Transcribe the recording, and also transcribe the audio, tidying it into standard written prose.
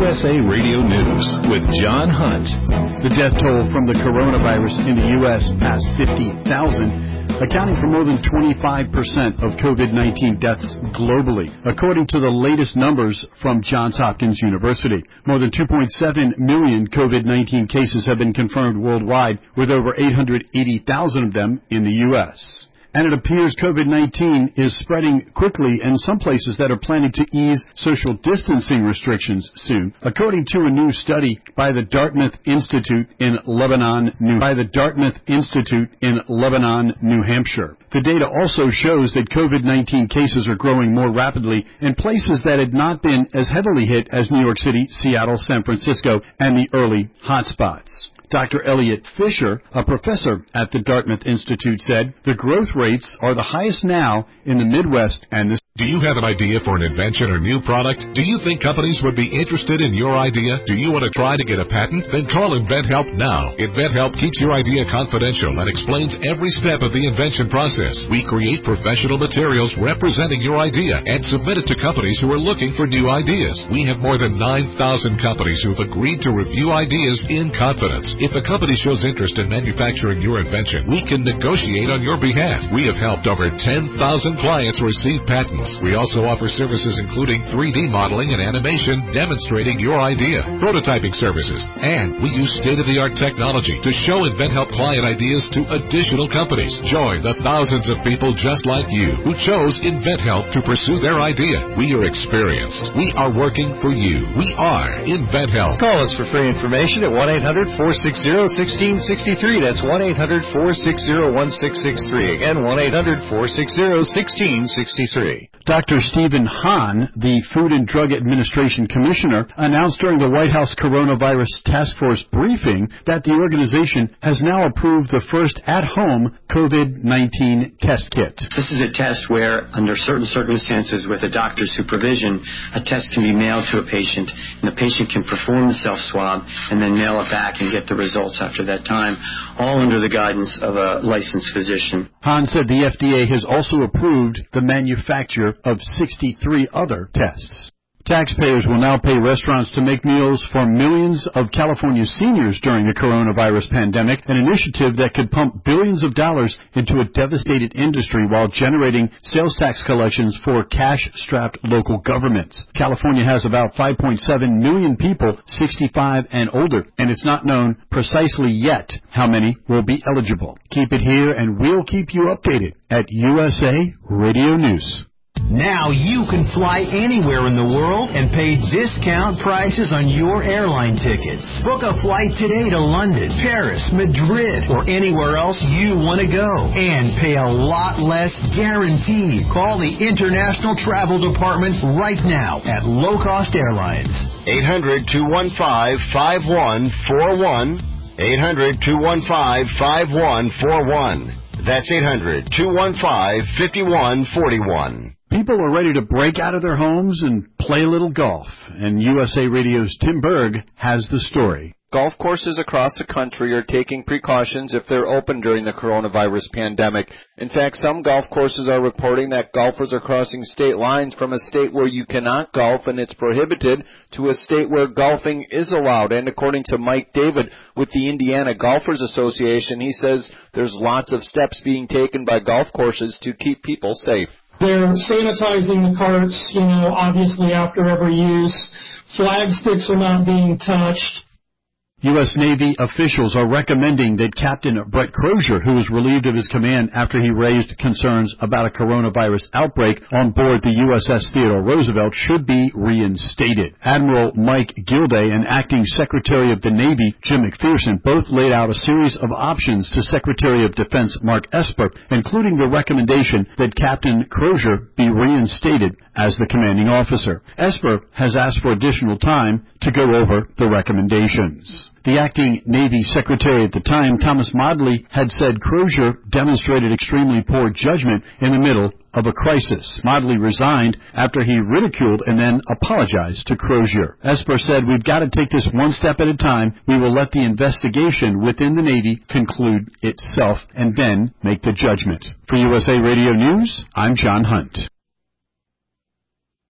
USA Radio News with John Hunt. The death toll from the coronavirus in the U.S. passed 50,000, accounting for more than 25% of COVID-19 deaths globally, according to the latest numbers from Johns Hopkins University. More than 2.7 million COVID-19 cases have been confirmed worldwide, with over 880,000 of them in the U.S. And it appears COVID-19 is spreading quickly in some places that are planning to ease social distancing restrictions soon, according to a new study by the Dartmouth Institute in Lebanon, New Hampshire. The data also shows that COVID-19 cases are growing more rapidly in places that had not been as heavily hit as New York City, Seattle, San Francisco, and the early hotspots. Dr. Elliot Fisher, a professor at the Dartmouth Institute, said the growth rates are the highest now in the Midwest and the... Do you have an idea for an invention or new product? Do you think companies would be interested in your idea? Do you want to try to get a patent? Then call InventHelp now. InventHelp keeps your idea confidential and explains every step of the invention process. We create professional materials representing your idea and submit it to companies who are looking for new ideas. We have more than 9,000 companies who have agreed to review ideas in confidence. If a company shows interest in manufacturing your invention, we can negotiate on your behalf. We have helped over 10,000 clients receive patents. We also offer services including 3D modeling and animation demonstrating your idea, prototyping services, and we use state-of-the-art technology to show InventHelp client ideas to additional companies. Join the thousands of people just like you who chose InventHelp to pursue their idea. We are experienced. We are working for you. We are InventHelp. Call us for free information at 1-800-460-1663. That's 1-800-460-1663. Again, 1-800-460-1663. Dr. Stephen Hahn, the Food and Drug Administration Commissioner, announced during the White House Coronavirus Task Force briefing that the organization has now approved the first at-home COVID-19 test kit. This is a test where, under certain circumstances with a doctor's supervision, a test can be mailed to a patient, and the patient can perform the self-swab and then mail it back and get the results after that time, all under the guidance of a licensed physician. Hahn said the FDA has also approved the manufacture of 63 other tests. Taxpayers will now pay restaurants to make meals for millions of California seniors during the coronavirus pandemic, an initiative that could pump billions of dollars into a devastated industry while generating sales tax collections for cash-strapped local governments. California has about 5.7 million people 65 and older, and it's not known precisely yet how many will be eligible. Keep it here, and we'll keep you updated at USA Radio News. Now you can fly anywhere in the world and pay discount prices on your airline tickets. Book a flight today to London, Paris, Madrid, or anywhere else you want to go. And pay a lot less guaranteed. Call the International Travel Department right now at Low Cost Airlines. 800-215-5141. 800-215-5141. That's 800-215-5141. People are ready to break out of their homes and play a little golf, and USA Radio's Tim Berg has the story. Golf courses across the country are taking precautions if they're open during the coronavirus pandemic. In fact, some golf courses are reporting that golfers are crossing state lines from a state where you cannot golf and it's prohibited to a state where golfing is allowed. And according to Mike David with the Indiana Golfers Association, he says there's lots of steps being taken by golf courses to keep people safe. They're sanitizing the carts, obviously after every use. Flag sticks are not being touched. U.S. Navy officials are recommending that Captain Brett Crozier, who was relieved of his command after he raised concerns about a coronavirus outbreak on board the USS Theodore Roosevelt, should be reinstated. Admiral Mike Gilday and Acting Secretary of the Navy Jim McPherson both laid out a series of options to Secretary of Defense Mark Esper, including the recommendation that Captain Crozier be reinstated as the commanding officer. Esper has asked for additional time to go over the recommendations. The acting Navy Secretary at the time, Thomas Modly, had said Crozier demonstrated extremely poor judgment in the middle of a crisis. Modly resigned after he ridiculed and then apologized to Crozier. Esper said, "We've got to take this one step at a time. We will let the investigation within the Navy conclude itself and then make the judgment." For USA Radio News, I'm John Hunt.